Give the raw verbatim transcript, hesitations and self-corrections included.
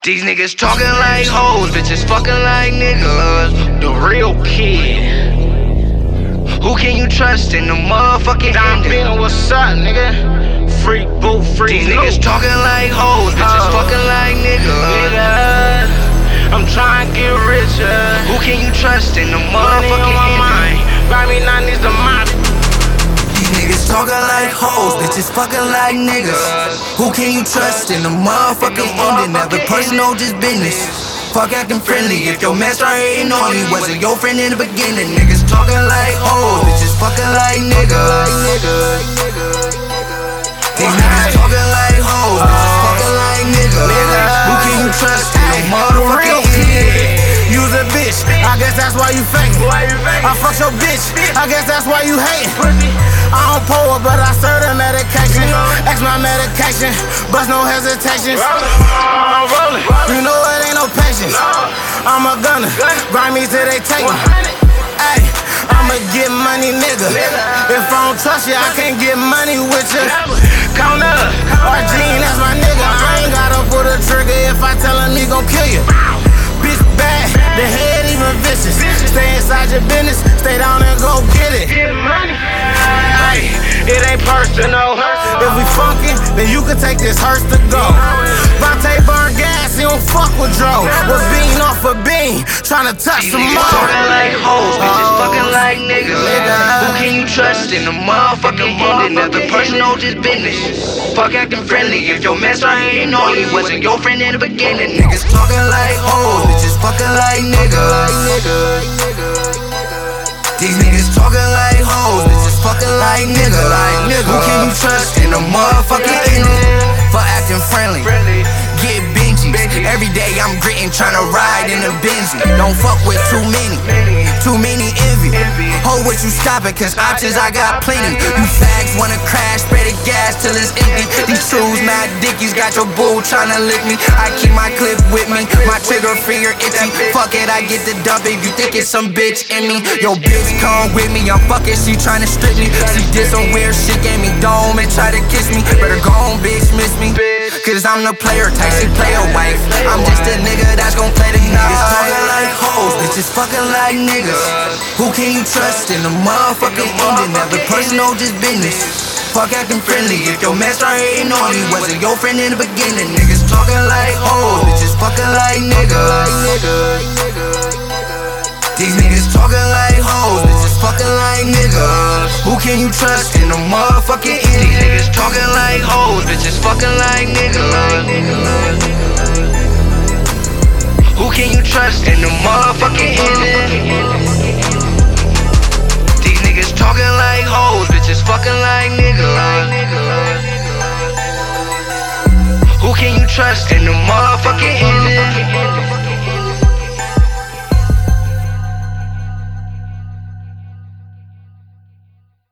These niggas talking like hoes, bitches fucking like niggas. The real kid. Who can you trust in the motherfucking Don Bino, what's up, nigga? Freak, boo, freak. These niggas talking like hoes, bitches Oh. fucking like niggas. Nigga, I'm trying to get richer. Who can you trust in the Money motherfucking on my end? mind. Buy me nineties to mop. These niggas talking like hoes, bitches fucking like niggas. Who can you trust in the motherfucking ending? Every personal just business. Fuck acting friendly. If your man start hating on you, wasn't your friend in the beginning. Niggas talking like hoes, bitches fucking like niggas. These niggas talking like hoes, bitches fucking like niggas. Who can you trust in the motherfucking ending? You's a bitch, I guess that's why you fake. I fuck your bitch, I guess that's why you hate. I don't pour her, but I serve the medication. X my medication, bust no hesitation. I'm rolling, you know it ain't no patience. I'm a gunner, grind me till they take me. Ayy, I'ma get money, nigga. If I don't trust you, I can't get money with you. Count up, Argene, that's my nigga. I ain't gotta pull the trigger if I tell him he gon' kill you. Bitch bad, the head even vicious. Stay inside your business, stay down and go get it. Ay, it ain't personal. If we funkin', then you can take this hearse to go. Vontae burn gas, he don't fuck with Dro. Was bean off a bean, tryna touch These some niggas more. talking like hoes, bitches fucking like niggas. Who can you trust in the motherfucking ending? Every personal just business. Fuck acting friendly. If your man start hating on you, wasn't your friend in the beginning. Niggas talking like hoes, bitches fucking like niggas. These niggas talking like hoes, bitches fucking like niggas. Who can you trust in the motherfucking ending? For acting friendly, get Benjis. Every day I'm gritting, tryna ride in a Benzie. Don't fuck with too many, too many envy. Hold what you stopping, cause options I got plenty. You fags wanna crash, spray the gas till it's empty. These shoes, mad dickies, got your boo tryna lick me. I keep my clip with me, my trigger finger itchy. Fuck it, I get the dump if you think it's some bitch in me. Yo, bitch, come with me, I'm fucking, she tryna strip me. She did some weird shit, gave me dome and tried to kiss me. Better go on, bitch, miss me. Cause I'm the player type, she play a wife. I'm just a nigga that's gon' play the night. Niggas talking like hoes, bitches fucking like niggas. Who can you trust in the motherfucking ending? Every personal just business. Fuck acting friendly. If your man start hating on you, wasn't your friend in the beginning. Niggas talking like hoes, bitches fucking like niggas. These niggas talking like hoes, bitches fucking like niggas. Who can you trust in the motherfucking ending? These niggas talking like hoes, bitches fucking like niggas. Who can you trust in the motherfucking ending? These niggas talking like hoes, bitches fucking like niggas. Who can you trust in the motherfucking ending?